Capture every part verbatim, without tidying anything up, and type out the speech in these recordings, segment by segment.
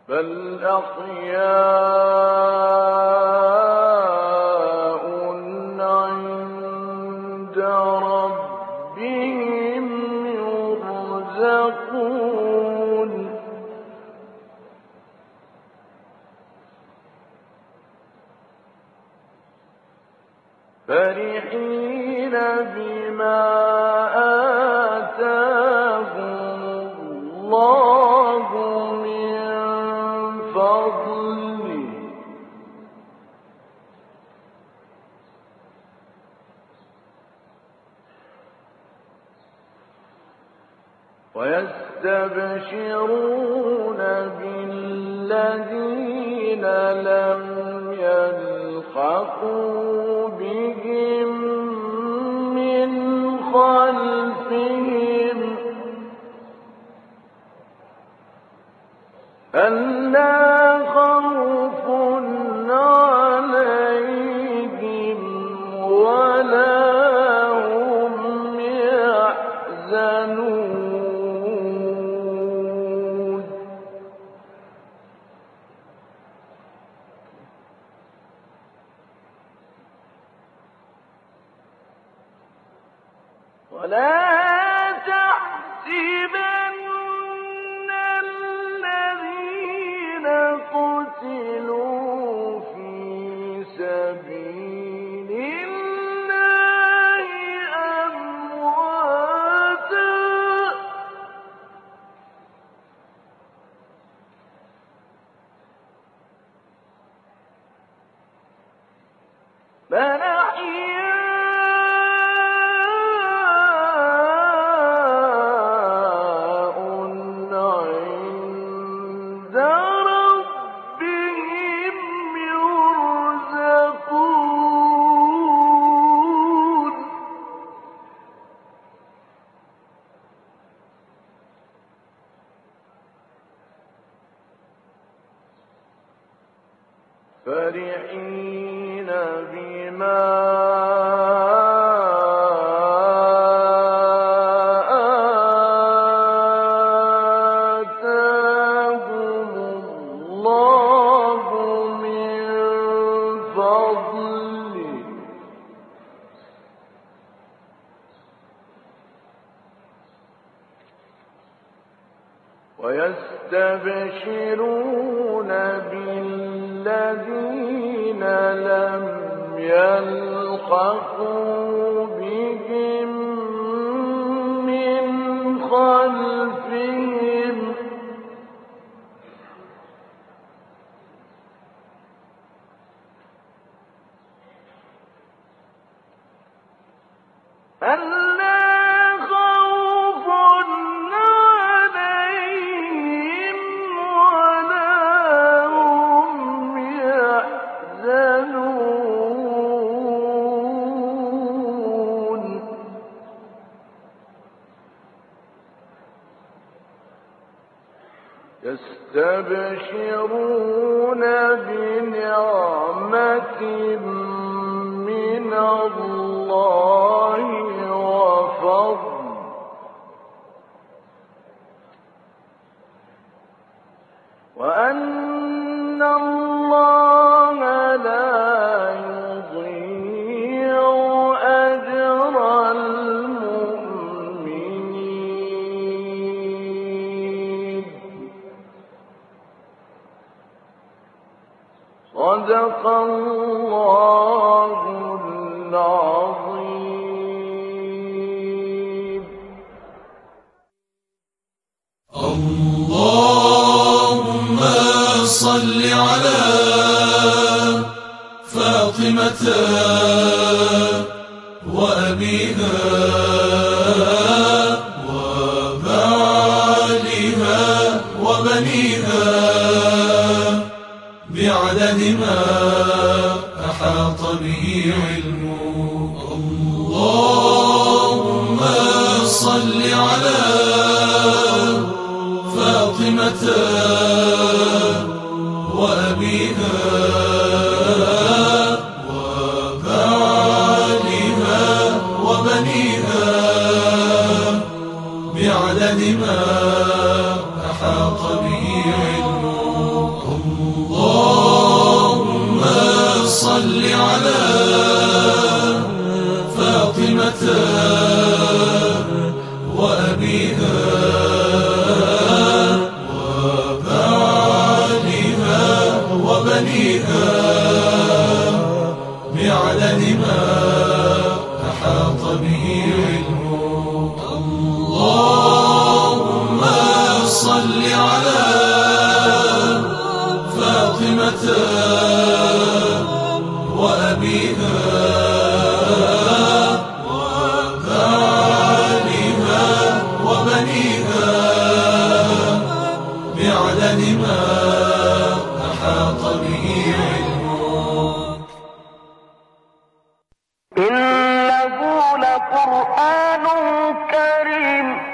بل أحياء عند ربهم يرزقون فرحين بما آتاهم الله من فضله ويستبشرون بالذين لم يلحقوا بهم من خلفهم ألا خوف عليهم ولا هم يحزنون ولا تحسبن الذين قتلوا في سبيل الله أمواتا بل أحياء عند ربهم يرزقون فرحين بما آتاهم الله من فضله ويستبشرون بالذين لم يلحقوا بهم من خلفهم ألا خوف عليهم ولا هم يحزنون يستبشرون بنعمة من الله وفضل وأن الله لا يضيع أجر المؤمنين صدق الله العظيم. اللهم صل على فاطمة وأبيها وبعلها وبنيها بعدد ما أحاط به علمه. اللهم صل على فاطمة وأبيها وبعلها وبنيها بعدد ما أحاط به علمه.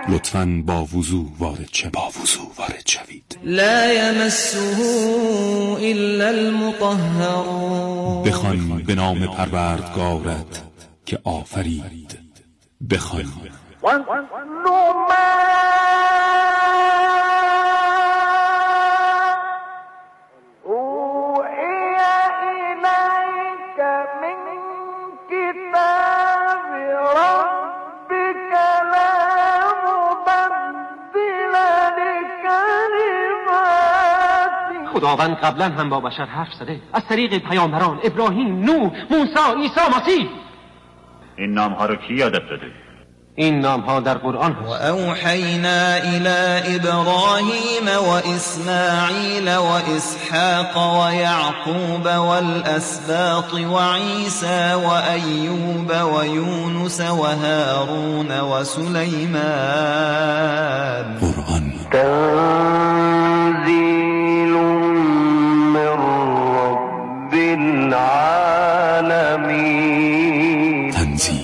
لطفاً با وضو وارد شوید. با وضو وارد شوید. لا يمسه الا المطهرون. بخوان به نام پروردگارت که آفرید. بخوان خداوند قبلا هم با بشر حرف زده از طریق پیامبران ابراهیم، نوح، موسی، عیسی، مسیح. این نام ها رو کی یادت داده؟ این نام ها در قرآن هست. و اوحینا الی ابراهیم و اسماعیل و اسحاق و یعقوب والاسباط و عیسی و ایوب و یونس و هارون و سلیمان. قرآن تنزیل من رب العالمین. تنزیل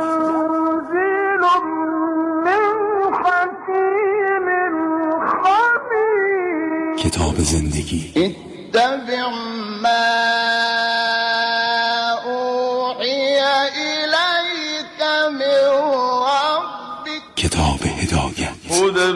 کتاب زندگی. اتبع ما اوحی الیک من ربک. کتاب هدایت. هدی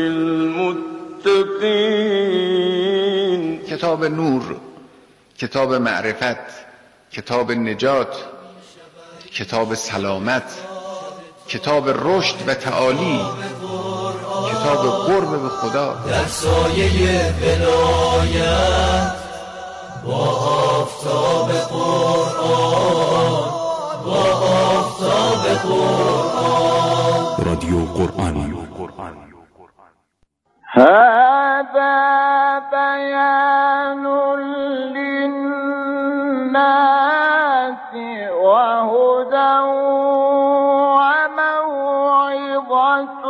للمتقین. کتاب نور، کتاب معرفت، کتاب نجات، کتاب سلامت، کتاب رشد و تعالی، کتاب قرب به خدا. در سایه ولایت با آفتاب قرآن، با آفتاب قرآن. رادیو قرآن. هذا بیان للناس و هدى و موعظة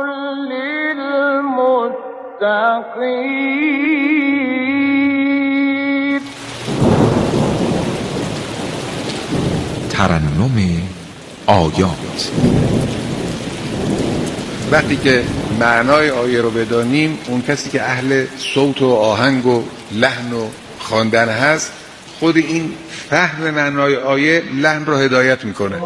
للمتقین. ترنم آیات. وقتی که معنای آیه رو بدانیم، اون کسی که اهل صوت و آهنگ و لحن و خواندن هست، خود این فهم معنای آیه لحن رو هدایت میکنه.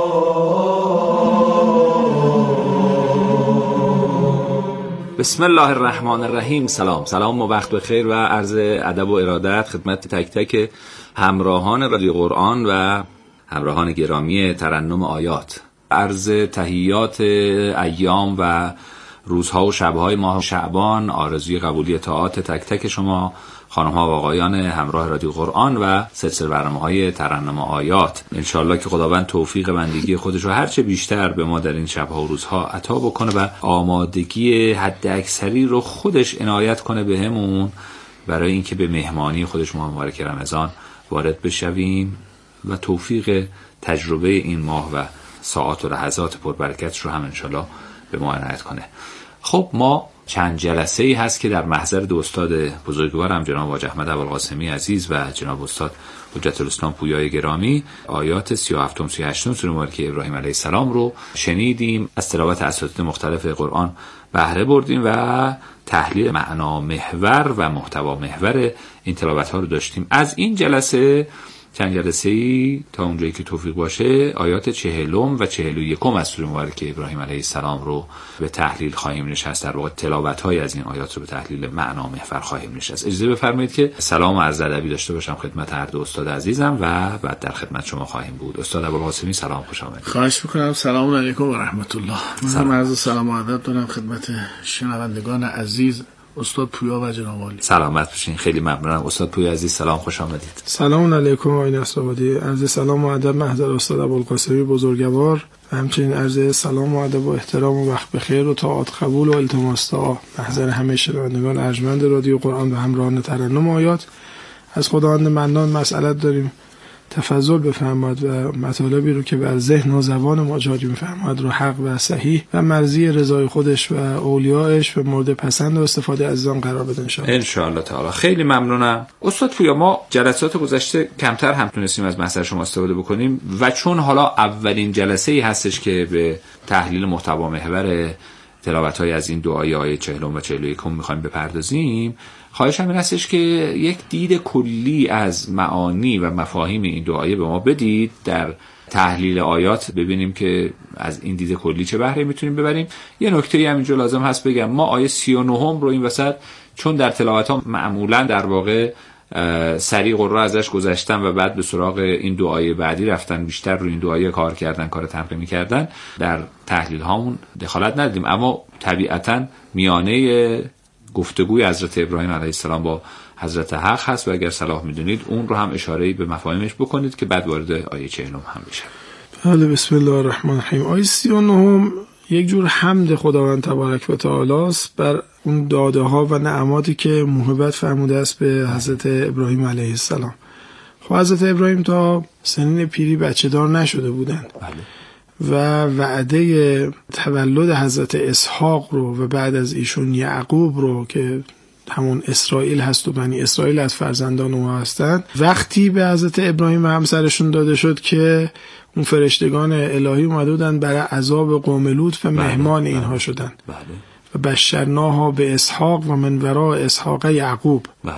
بسم الله الرحمن الرحیم. سلام سلام و وقت بخیر و عرض ادب و ارادت خدمت تک تک همراهان رادیو قرآن و همراهان گرامی ترنم آیات. عرض تحیات ایام و روزها و شبهای ماه شعبان، آرزوی قبولی طاعات تک تک شما خانم‌ها و آقایان همراه رادیو قرآن و سلسله برنامه‌های ترنم آیات. انشالله که خداوند توفیق بندگی خودش رو هرچه بیشتر به ما در این شب‌ها و روزها عطا بکنه و آمادگی حد اکثری رو خودش عنایت کنه بهمون برای اینکه به مهمانی خودش ماه مبارک رمضان وارد بشویم و توفیق تجربه این ماه و ساعات و لحظات پربرکت رو هم انشالله به ما عنایت کنه. خب ما چند جلسه ای هست که در محضر دو استاد بزرگوارم جناب حاج احمد ابوالقاسمی عزیز و جناب استاد حجت الاسلام پویای گرامی آیات سی و هفت و سی و هشت سوره مبارکه ابراهیم علیه السلام رو شنیدیم. از تلاوت اساتید مختلف قرآن بهره بردیم و تحلیل معنا محور و محتوا محور این تلاوت ها رو داشتیم. از این جلسه چند جلسه ای تا اونجایی که توفیق باشه آیات چهلم و چهل و یکم از سوره مبارکه ابراهیم علیه السلام رو به تحلیل خواهیم نشست. در واقع تلاوت های از این آیات رو به تحلیل معنا محور خواهیم نشست. اجازه بفرمایید که سلام و عرض ادبی داشته باشم خدمت هر دو استاد عزیزم و بعد در خدمت شما خواهیم بود. استاد ابوالقاسمی سلام، خوش آمدید. خواهش می‌کنم. سلام علیکم و رحمت الله. من عرض سلام و ادب دارم خدمت شنوندگان عزیز استاد پویا و جناب عالی. سلامت باشین. خیلی ممنونم استاد پویا عزیز. سلام، خوش آمدید. سلام علیکم آقای نصرآبادی. عرض سلام و ادب محضر استاد ابوالقاسمی بزرگوار و همچنین عرض سلام و ادب و احترام و وقت بخیر و طاعات قبول و التماس دعا محضر همه شنوندگان ارجمند رادیو قرآن و همراهان ترنم آیات. از خداوند منان مسئلت داریم تفضل بفرماد و مطالبی رو که بر ذهن و زبان ما جاری می‌فرماد رو حق و صحیح و مرضی رضای خودش و اولیاءش و مورد پسند و استفاده از آن قرار بده انشاءالله. انشاءالله تعالی. خیلی ممنونم استاد پویا. ما جلسات گذشته کمتر هم تونستیم از محضر شما استفاده بکنیم و چون حالا اولین جلسه ای هستش که به تحلیل محتوا محور تلاوت‌های از این دعای آیه چهلم و چهل و یکم می‌خوایم بپردازیم، خواهشم این هستش که یک دید کلی از معانی و مفاهیم این دعایه به ما بدید، در تحلیل آیات ببینیم که از این دید کلی چه بهره میتونیم ببریم. یه نکته همینجا لازم هست بگم، ما آیه سی و نه رو این وسط چون در تلاوت‌ها معمولاً در واقع سریع قرآن ازش گذشتن و بعد به سراغ این دعای بعدی رفتن، بیشتر روی این دعای کار کردن، کار ترقیمی کردن، در تحلیل هامون دخالت ندادیم. اما طبیعتاً میانه گفتگوی حضرت ابراهیم علیه السلام با حضرت حق هست و اگر صلاح میدونید اون رو هم اشاره‌ای به مفاهیمش بکنید که بعد وارد آیه چهلم هم بشه. بله، بسم الله الرحمن الرحیم. آیه سی و نه یک جور حمد خداوند تبارک و تعالی است بر اون داده ها و نعماتی که موهبت فرموده است به حضرت ابراهیم علیه السلام. خب حضرت ابراهیم تا سنین پیری بچه دار نشده بودند. بله. و وعده تولد حضرت اسحاق رو و بعد از ایشون یعقوب رو که همون اسرائیل هست و بنی اسرائیل از فرزندان او هستند، وقتی به حضرت ابراهیم و همسرشون داده شد که اون فرشتگان الهی اومده بودن برای عذاب قوم لوط و مهمان بله. اینها شدن. بله. و بشرناها به اسحاق و من وراء اسحاق یعقوب. بله.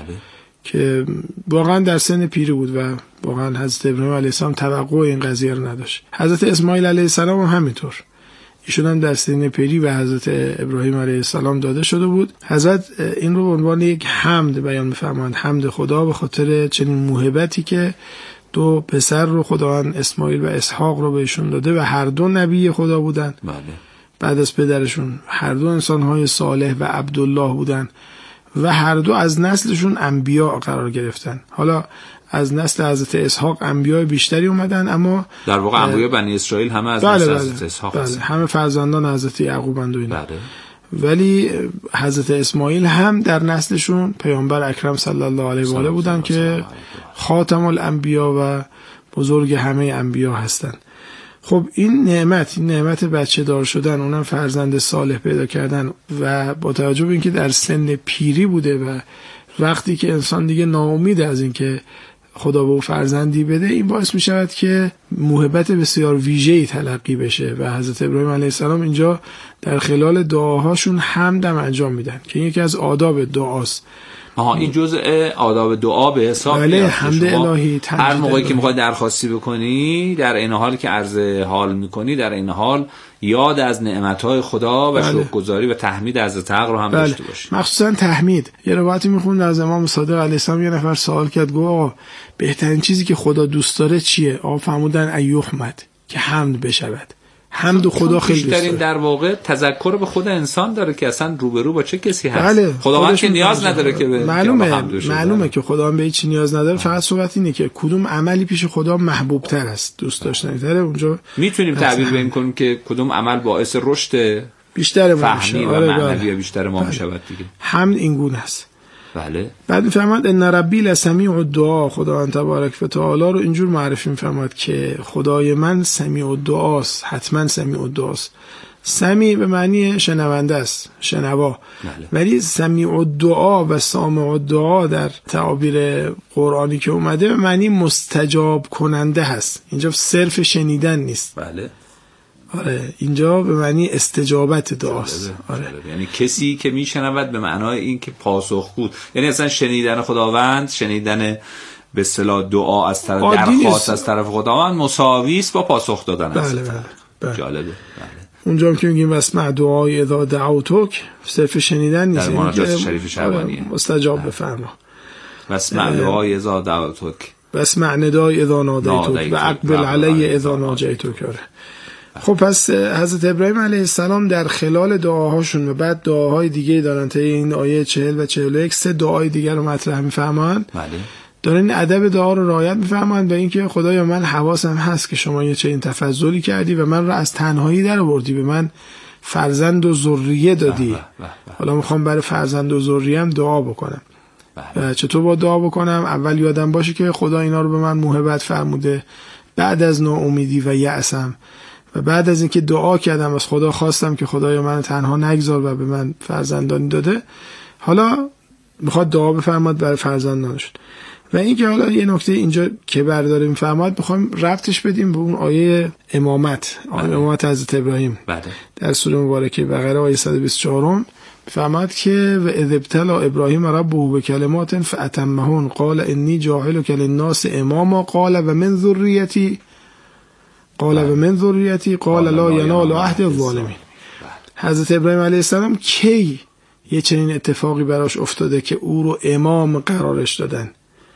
که واقعا در سن پیری بود و واقعا حضرت ابراهیم علیه السلام توقع این قضیه رو نداشت. حضرت اسماعیل علیه السلام هم همینطور، ایشون هم در سن پیری و حضرت ابراهیم علیه السلام داده شده بود. حضرت این رو به عنوان یک حمد بیان می‌فرمایند، حمد خدا به خاطر چنین موهبتی که دو پسر رو خداوند اسماعیل و اسحاق رو بهشون داده و هر دو نبی خدا بودن. بله. بعد از پدرشون هر دو انسان‌های صالح و عبدالله بودن و هر دو از نسلشون انبیا قرار گرفتن. حالا از نسل حضرت اسحاق انبیاء بیشتری اومدن، اما در واقع انبیاء بنی اسرائیل همه از بله نسل بله حضرت اسحاق بله هستن. همه فرزندان حضرت یعقوب اند و اینا. بله. ولی حضرت اسماعیل هم در نسلشون پیامبر اکرم صلی الله علیه و آله بودن که خاتم الانبیا و بزرگ همه انبیا هستن. خب این نعمت، این نعمت بچه دار شدن، اونم فرزند صالح پیدا کردن و با توجه به اینکه در سن پیری بوده و وقتی که انسان دیگه ناامید از اینکه خدا به او فرزندی بده، این باعث می شود که موهبت بسیار ویژه‌ای تلقی بشه و حضرت ابراهیم علیه السلام اینجا در خلال دعاهاشون حمد هم انجام میدن که یکی از آداب دعاست. آها، این جزء آداب دعا به حساب میاد. بله، حمد الهی. هر موقعی که میخوای درخواستی بکنی، در این حال که عرض حال میکنی، در این حال یاد از نعمتهای خدا و بله. شکرگزاری و تحمید حضرت حق رو هم بله. داشته باشی. مخصوصا تحمید. یه روایتی میخوند از امام صادق علیه السلام، یه نفر سوال کرد، گفت آقا بهترین چیزی که خدا دوست داره چیه؟ آقا فرمودن ایحمد، که حمد بشود. حمد خدا خیلی دوست داره. در واقع تذکر به خود انسان داره که اصلا روبرو با چه کسی هست. بله. خداوند که نیاز نداره که به معلومه معلومه که خداوند به هیچ نیاز نداره. فقط صحبت اینه که کدوم عملی پیش خدا محبوب تر است، دوست داشتنی تره. اونجا میتونیم تعبیر بین کنیم که کدوم عمل باعث رشد بیشتر فهمی و معنوی بیشتر ما میشود دیگه. حمد این گونه است. بله. بعد میفرماد ان ربی لسمیع الدعا، خداوند تبارک و تعالی رو اینجور معرفی میفرماد که خدای من سمیع الدعاست، حتما سمیع الدعاست. سمیع به معنی شنونده است، شنوا. بله. ولی سمیع الدعا و سامع الدعا در تعابیر قرآنی که اومده به معنی مستجاب کننده هست. اینجا صرف شنیدن نیست. بله. آره، اینجا به معنی استجابت دعاست. آره. یعنی کسی که میشنود به معنای این که پاسخگو، یعنی اصلا شنیدن خداوند، شنیدن به اصطلاح دعا از طرف درخواست از طرف خداوند مساوی است با پاسخ دادن. بله بله, بله. جالبه. بله. اونجا هم که میگیم اسمع دعای اذا دعوتک، صرف شنیدن نیست، در مناجات شریف شعبانیه. مستجاب بفرما. اسمع دعای اذا دعوتک، اسمع ندای اذا نادیتک و اقبل علی اذا ناجیتک. خب پس حضرت ابراهیم علیه السلام در خلال دعاهاشون و بعد دعاهای دیگه دارن تا این آیه چهل و چهل و یک سه دعای دیگر رو مطرح می‌فرمایند. بله. دارن ادب دعا رو رعایت می‌فرمایند به اینکه خدایا من حواسم هست که شما یه چنین تفضلی کردی و من رو از تنهایی درآوردی، به من فرزند و ذریه دادی. بله بله بله. حالا می‌خوام برای فرزند و ذریه‌ام دعا بکنم. بله. چطور با دعا بکنم؟ اول یادم باشه که خدا اینا رو به من موهبت فرموده، بعد از ناامیدی و یأسم و بعد از اینکه دعا کردم از خدا خواستم که خدایا من تنها نگذار و به من فرزندانی داده، حالا میخواد دعا بفرماد برای فرزندانش. و این که حالا یه نکته اینجا که برداریم فرماد بخوایم ربطش بدیم به اون آیه امامت، آیه امامت حضرت ابراهیم بله. در سوره مبارکه بقره آیه صد و بیست و چهار فرماد که و اذ ابتلى ابراهیم ربه بکلمات فاتمهن قال انی جاعلک للناس اماما قال و من ذریتی قال و من ذریتی قال لا ینال عهد الظالمین. حضرت ابراهیم علیه السلام کی یه چنین اتفاقی براش افتاده که او رو امام قرارش دادن؟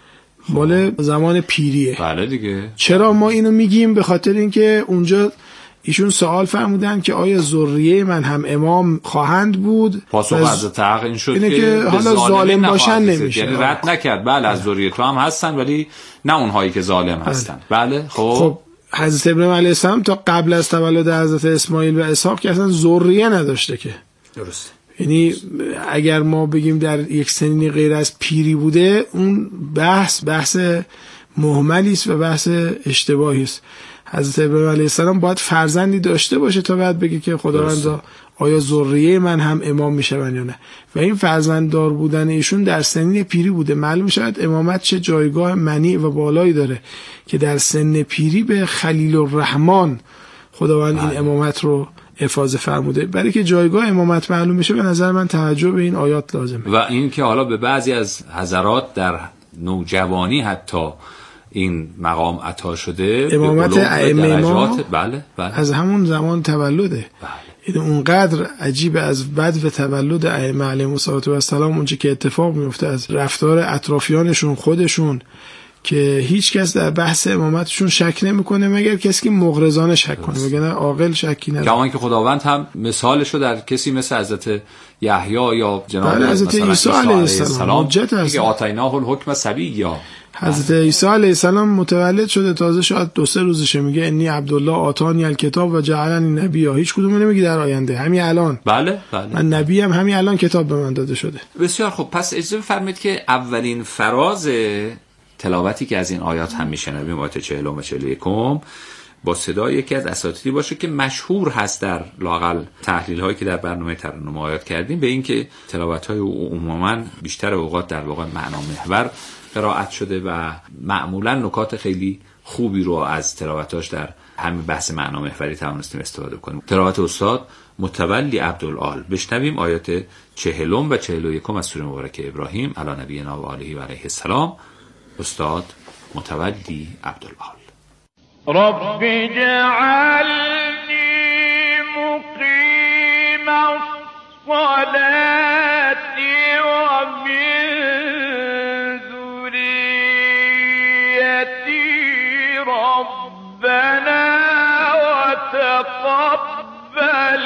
مال زمان پیریه. بله دیگه. چرا ما اینو میگیم؟ به خاطر اینکه اونجا ایشون سوال فرمودن که آیا ذریه من هم امام خواهند بود؟ پاسخ حضرت حق این شد که, که حالا ظالم باشن نمیشه، یعنی رد نکرد. بله از ذریه تو هم هستن ولی نه اونهایی که ظالم هستن. بله خب خب حضرت ابراهیم علیه السلام تا قبل از تولد حضرت اسماعیل و اسحاق که اصلا ذریه نداشته که. درسته. یعنی اگر ما بگیم در یک سنین غیر از پیری بوده، اون بحث بحث مهملی است و بحث اشتباهی است. حضرت ابراهیم علیه السلام باید فرزندی داشته باشه تا بعد بگه که خداوند آیا ذریه من هم امام میشون یا نه. و این فرزنددار بودن ایشون در سنین پیری بوده. معلوم شد امامت چه جایگاه منیع و بالایی داره که در سن پیری به خلیل الرحمن خداوند این امامت رو افاضه فرموده. برای که جایگاه امامت معلوم بشه به نظر من توجه به این آیات لازمه. و این که حالا به بعضی از حضرات در نوجوانی حتی این مقام عطا شده، امامت ائمه ما بله بله از همون زمان تولده. بله. این اونقدر عجیب از بد و تولد ائمه علیهم السلام اونچه که اتفاق میفته از رفتار اطرافیانشون خودشون که هیچ کس در بحث امامتشون شک نمیکنه مگر کسی که مغرضانه شک کنه، وگرنه عاقل شکی نداره. کما که خداوند هم مثالشو در کسی مثل حضرت یحیی یا جناب حضرت عیسی علیه السلام که آتیناه الحکم صبیا، حضرت عیسی علیه السلام متولد شده تازه شاید دو سه روزشه، میگه انی عبدالله آتانی الکتاب و جعلنی نبیا. هیچ کدوم نمیگه در آینده، همین الان. بله بله من نبی هم همین الان کتاب به من داده شده. بسیار خب. پس اجازه بفرمایید که اولین فراز تلاوتی که از این آیات هم میشنویم، آیات چهل و چهل و یک با صدای یکی از اساتیدی باشه که مشهور هست در لااقل تحلیل هایی که در برنامه ترنم آیات کردیم به این که تلاوت های او عموما بیشتر اوقات در واقع معنا محور قرائت شده و معمولا نکات خیلی خوبی رو از تلاوتاش در همین بحث معنا محوری توانستیم استفاده کنیم. تلاوت استاد متولی عبدالآل. بشنویم آیات چهلم و چهل و یکم از سوره مبارکه ابراهیم علی نبینا و آله و علیه السلام. استاد متولی عبدالآل. رب اجعلنی مقیم الصلاة و من ذریتی ربنا و تقبل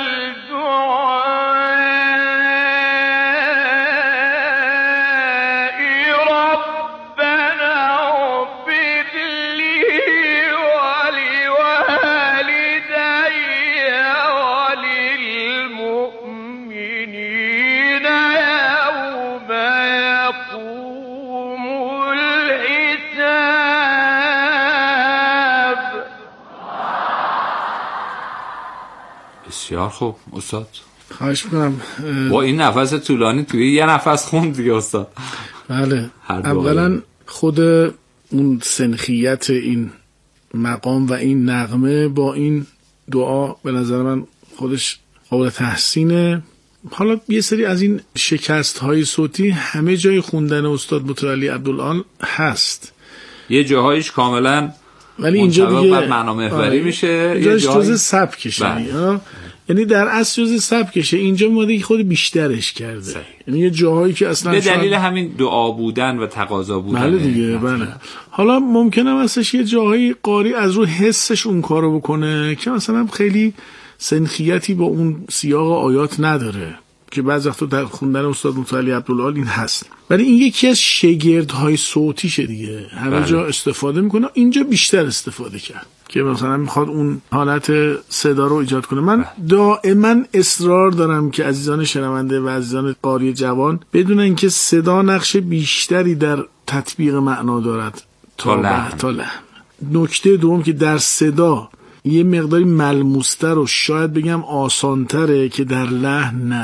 بسیار خوب استاد. خواهش میکنم. با این نفس طولانی توی یه نفس خوند دیگه استاد. بله. اولا خود اون سنخیت این مقام و این نغمه با این دعا به نظر من خودش قابل تحسینه. حالا یه سری از این شکست های صوتی همه جای خوندن استاد متولی عبدالآل هست، یه جاهایش کاملا ولی اینجا دیگه معنا محوری میشه، یه جاهایش جز سبکشه. یعنی در اصل جز سبکشه، اینجا ما دیگه خود بیشترش کرده. یعنی یه جاهایی که اصلا به دلیل همین دعا بودن و تقاضا بودن. بله دیگه. بله. حالا ممکنه واسش یه جاهایی قاری از رو حسش اون کارو بکنه که مثلا خیلی سنخیتی با اون سیاق آیات نداره که بعضی وقتا در خوندن استاد متولی عبدالآل این هست، ولی این یکی از شگردهای صوتیشه دیگه، همه بله. جا استفاده میکنه، اینجا بیشتر استفاده کرد که مثلا میخواد اون حالت صدا رو ایجاد کنه. من دائما اصرار دارم که عزیزان شنونده و عزیزان قاری جوان بدونن که صدا نقش بیشتری در تطبیق معنا دارد تا لحن. تا لحن. نکته دوم که در صدا یه مقداری ملموستر و شاید بگم آسانتره که در لحن نه.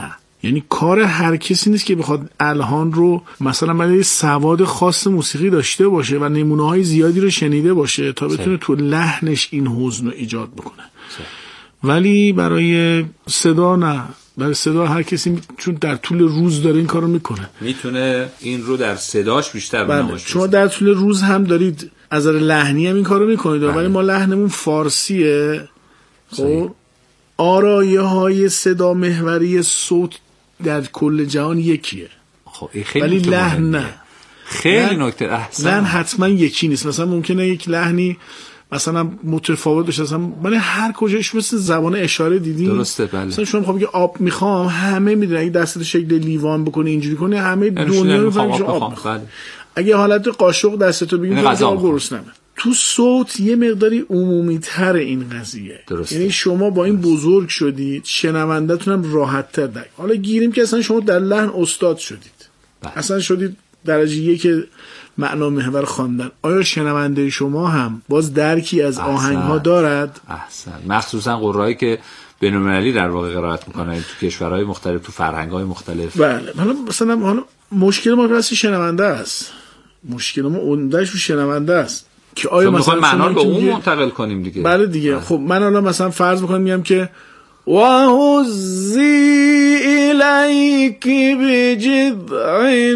یعنی کار هر کسی نیست که بخواد الهان رو مثلا برای سواد خاص موسیقی داشته باشه و نمونه های زیادی رو شنیده باشه تا بتونه تو لحنش این حزن رو ایجاد بکنه. ولی برای صدا نه، برای صدا هر کسی چون در طول روز داره این کارو میکنه میتونه این رو در صداش بیشتر بنمایش بده. شما در طول روز هم دارید از نظر لحنی هم این کارو میکنید، ولی ما لحنمون فارسیه. خب آرایه های صدا محوری صوت در کل جهان یکیه. خب این خیلی ولی لحن نه. خیلی نکته احسن. لحن حتما یکی نیست. مثلا ممکنه یک لحنی مثلا متفاوت باشه، مثلا من هر کجاش مثل زبان اشاره دیدین. درسته بله. مثلا شما میگه آب میخوام، همه میدونن اگه دستت شکل لیوان بکنه اینجوری کنه همه دنیا میفهمه که آب میخوام. بله. اگه حالت قاشق دستتو بگیری آب گرسنمه. تو صوت یه مقداری عمومی تر این قضیه. درسته. یعنی شما با این بزرگ شدید، شنونده‌تون هم راحت تر درک. حالا گیریم که اصلا شما در لحن استاد شدید. بله. اصلا شدید درجه یک معنا محور خواندن. آیا شنونده شما هم باز درکی از آهنگ‌ها دارد؟ احسن. مخصوصا قرایی که بین‌المللی در واقع قرائت می‌کنن تو کشورهای مختلف، تو فرهنگ‌های مختلف. بله. حالا مثلا حالا مشکل ما راست شنونده است. مشکل ما عمده‌اش رو شنونده است. که آیا مثلا معنا رو به اون منتقل کنیم دیگه. بله دیگه. خب من الان مثلا فرض می‌کنم میگم که وَهُزِّي إِلَيْكِ بِجِذْعِ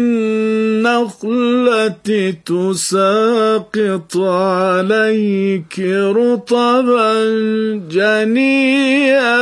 النَّخْلَةِ تُسَاقِطْ عَلَيْكِ رُطَبًا جَنِيًّا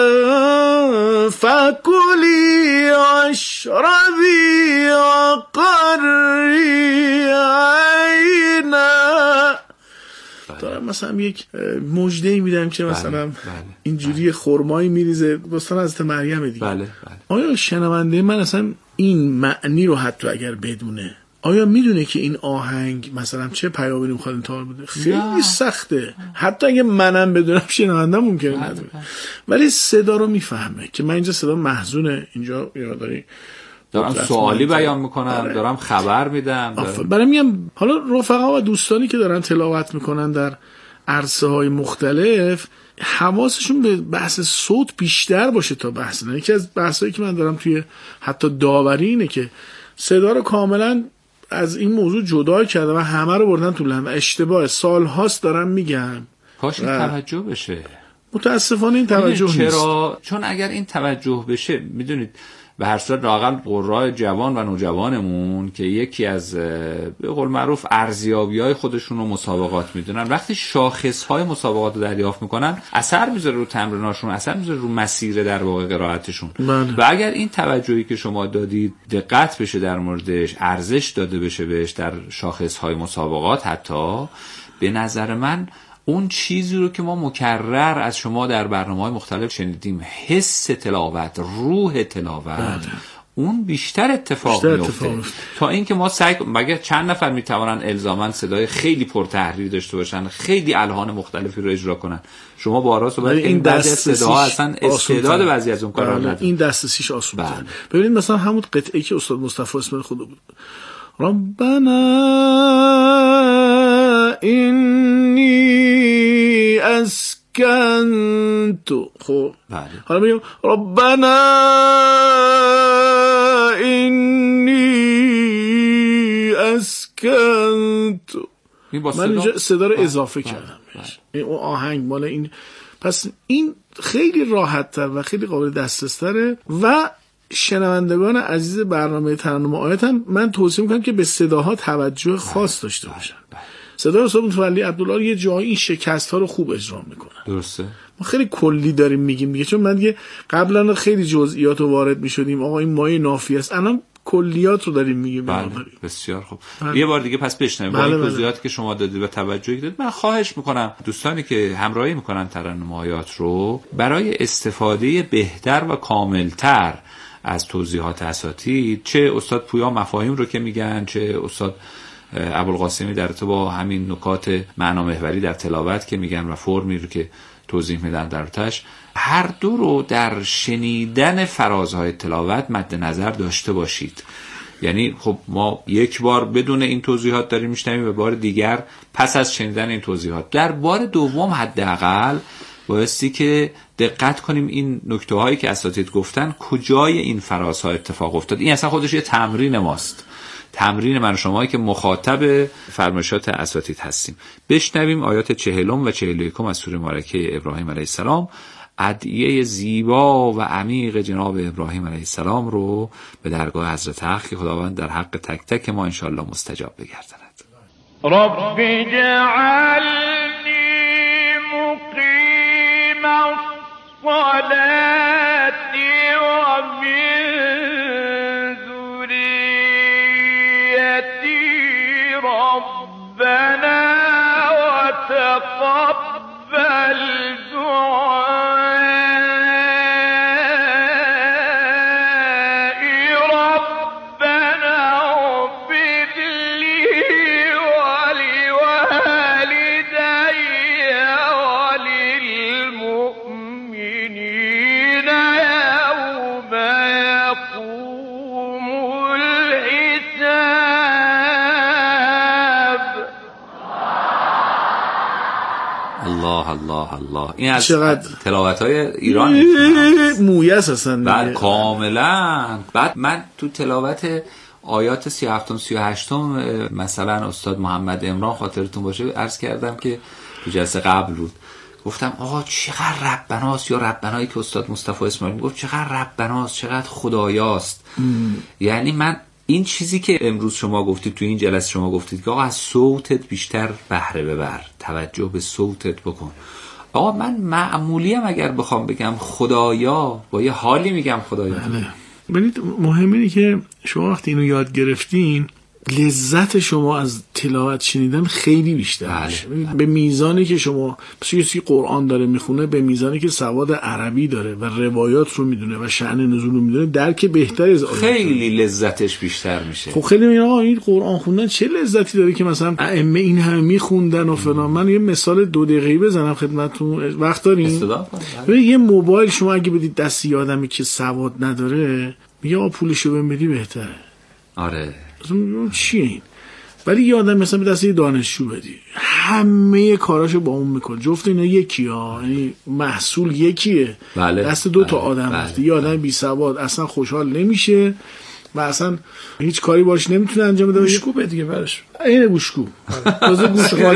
فَكُلِي وَاشْرَبِي وَقَرِّي عَيْنًا. دارم مثلا یک مژده‌ای میدم که مثلا بله، بله، اینجوری خرمایی میریزه مثلا از مریم دیگه. بله، بله. آیا شنونده من اصلا این معنی رو حتی اگر بدونه، آیا میدونه که این آهنگ مثلا چه پیامی میخواد انتقال بده؟ خیلی نه. سخته. حتی اگه منم بدونم شنونده ممکنه ندونه، ولی صدا رو میفهمه که من اینجا صدا محزونه، اینجا یاداری دارم سوالی بیان میکنم، داره. دارم خبر میدم. برای میگم حالا رفقا و دوستانی که دارن تلاوت میکنن در عرصه های مختلف حواسشون به بحث صوت بیشتر باشه تا بحث نه. یکی از بحثایی که من دارم توی حتی داوری اینه که صدا رو کاملا از این موضوع جدا کرده و همه رو بردن تو لحن. اشتباه سال هاست دارم میگم. کاش این توجه بشه. متاسفانه این توجه نیست. چرا؟ چون اگر این توجه بشه، میدونید به هر صورت لااقل قرای جوان و نوجوانمون که یکی از به قول معروف ارزیابی‌های خودشون رو مسابقات میدونن، وقتی شاخص‌های مسابقات رو دریافت میکنن اثر میذاره رو تمریناشون، اثر میذاره رو مسیر در واقع قرائتشون. و اگر این توجهی که شما دادید دقت بشه در موردش، ارزش داده بشه بهش در شاخص‌های مسابقات، حتی به نظر من اون چیزی رو که ما مکرر از شما در برنامه‌های مختلف شنیدیم، حس تلاوت، روح تلاوت، بله. اون بیشتر اتفاق میفته تا اینکه ما سعی مگه چند نفر میتوانن الزاماً صدای خیلی پرتحریر داشته باشن، خیلی الحان مختلفی رو اجرا کنن. شما بارها صحبت این بعضی از صداها اصلا استعداد بعضی از اون کارا نداره. این دسترسیش آسونه. بله. ببینید مثلا همون قطعه‌ای که استاد مصطفی اسماعیل خدا بود، ربنا اینی اسکنت، خب حالا میگم ربنا اینی اسکنت، من اینجا صدا رو اضافه بله. کردم بله. اون آهنگ مال این. پس این خیلی راحت تر و خیلی قابل دسترس تره و شنوندگان عزیز برنامه ترنم آیات هم من توصیه میکنم که به صداها توجه خاص داشته باشن. صدای استاد متولی عبدالله یه جایی این شکست ها رو خوب اجرا میکنن. درسته. ما خیلی کلی داریم میگیم دیگه، چون من دیگه قبلا خیلی جزئیات رو وارد میشدیم، آقا این مایه نافی است، الان کلیات رو داریم میگیم. بله. بسیار خوب. بله. یه بار دیگه پس بشنویم با این توضیحاتی که شما دادید و توجهی دادید. من خواهش میکنم دوستانی که همراهی میکنن ترنم آیات رو برای استفاده بهتر و کاملتر از توضیحات اساتید، چه استاد پویا مفاهیم رو که میگن، چه استاد ابوالقاسمی در ارتباط با همین نکات معنا محوری در تلاوت که میگن و فرمی رو که توضیح میدن در تاش، هر دو رو در شنیدن فرازهای تلاوت مد نظر داشته باشید. یعنی خب ما یک بار بدون این توضیحات داریم میشنویم و بار دیگر پس از شنیدن این توضیحات، در بار دوم حداقل بایستی که دقت کنیم این نکته هایی که اساتید گفتن کجای این فرازها اتفاق افتاد. این اصلا خودش یه تمرین ماست، تمرین من شمایی که مخاطب فرمایشات اساتید هستیم. بشنویم آیات چهلم و چهل و یکم از سوره مبارکه ابراهیم علیه السلام، ادعیه زیبا و عمیق جناب ابراهیم علیه السلام رو به درگاه حضرت حق که خداوند در حق تک تک ما انشاءالله مستجاب بگرداند. رب اجعلنی مقیم الصلاة و من ذریتی ربنا و تقبل الله الله الله. این از تلاوت‌های ایران مویس هستن. بله کاملا. بعد من تو تلاوت آیات سی و هفتم سی و هشتم مثلا استاد محمد عمران خاطرتون باشه عرض کردم که تو جلسه قبل بود، گفتم آقا چقدر ربناست، یا ربنایی که استاد مصطفی اسماعیل گفت چقدر ربناست، چقدر خدایاست. یعنی من این چیزی که امروز شما گفتید تو این جلسه شما گفتید که آقا از صوتت بیشتر بهره ببر، توجه به صوتت بکن. آقا من معمولی هم اگر بخوام بگم خدایا با یه حالی میگم خدایا. بله. ببینید مهم اینه که شما وقتی اینو یاد گرفتین لذت شما از تلاوت شنیدن خیلی بیشتر میشه. به میزانی که شما کسی قرآن داره میخونه، به میزانی که سواد عربی داره و روایات رو میدونه و شأن نزول رو میدونه، درک بهتری از آیات خیلی لذتش بیشتر میشه. خب خیلی میگن آقا این قرآن خوندن چه لذتی داره که مثلا ائمه این همه میخوندن و فلان. من یه مثال دو دقیقه‌ای بزنم خدمتتون، وقت دارین؟ یه موبایل شما اگه بدید دست یه آدمی که سواد نداره، میگه آقا پولشو بهم بدی بهتره. آره چیه این؟ ولی یه آدم مثلا به دست یه دانشجو بدی، همه کاراشو با اون میکنه. جفت اینا یکی ها، یعنی محصول یکیه. بله. دست دو تا بله. آدم بله. رفته. یه آدم بی سواد اصلا خوشحال نمیشه و اصلا هیچ کاری باش نمیتونه انجام بده. گوشکو به دیگه برش اینه گوشکو. تازه گوشکو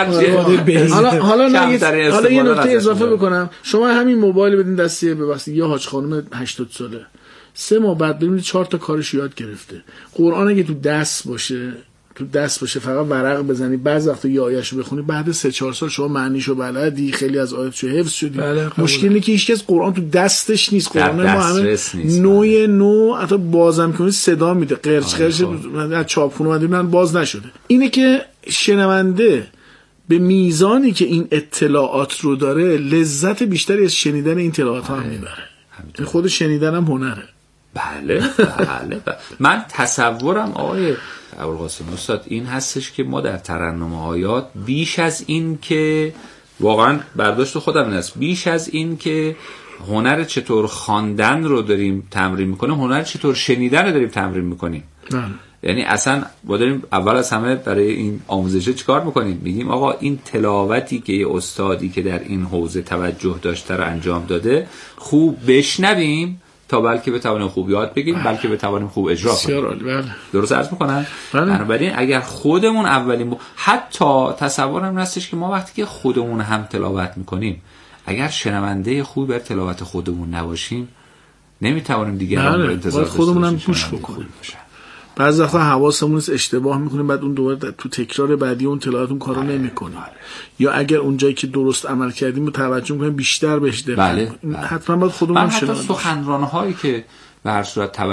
حالا حالا نه حالا یه نکته اضافه بکنم. شما همین موبایل بدین دست ببخشید یه حاج خانم هشتاد ساله، سه ماه بعد ببینید چهار تا کارش یاد گرفته. قرآن اگه تو دست باشه، تو دست باشه فقط ورق بزنی، بعضی وقتا یه آیه‌شو بخونی، بعد سه چهار سال شما معنیشو بلدی، خیلی از آیاتشو حفظ شدی. مشکل اینه که هیچکس قرآن تو دستش نیست. قرآن ما همه نوع نو حتی بازم کنید صدا میده، قرچ قرچ از چاپخونه اومده من باز نشده. اینه که شنونده به میزانی که این اطلاعات رو داره لذت بیشتری از شنیدن این اطلاعات ها هم میبره. خود شنیدن هم هنره. بله بله, بله. من تصورم آقای ابوالقاسم استاد این هستش که ما در ترنم آیات بیش از این که واقعا برداشت خودم این است، بیش از این که هنر چطور خواندن رو داریم تمرین میکنیم، هنر چطور شنیدن رو داریم تمرین میکنیم. یعنی اصلا ما داریم اول از همه برای این آموزش چیکار میکنیم؟ میگیم آقا این تلاوتی که یه استادی که در این حوزه توجه داشته رو انجام داده خوب بشنویم تا بلکه بتوانیم خوب یاد بگیریم، بلکه بتوانیم خوب اجرا کنیم. درست عرض میکنم؟ بنابراین اگر خودمون اولین ب... حتی تصورم هستش که ما وقتی که خودمون هم تلاوت میکنیم اگر شنونده خوبی بر تلاوت خودمون نباشیم نمیتوانیم دیگران رو انتظار داشته خودمون هم گوش بکنیم. بعضی وقتا حواسمون از اشتباه میکنیم، بعد اون دوباره تو تکرار بعدی اون تلاوت اون کارو نمیکنیم. یا اگر اون جایی که درست عمل کردیم رو توجه میکنیم بیشتر بهش دقت. بله. بله. حتما باید خودمون هم شنونده. من حتی سخنران‌هایی که به هر صورت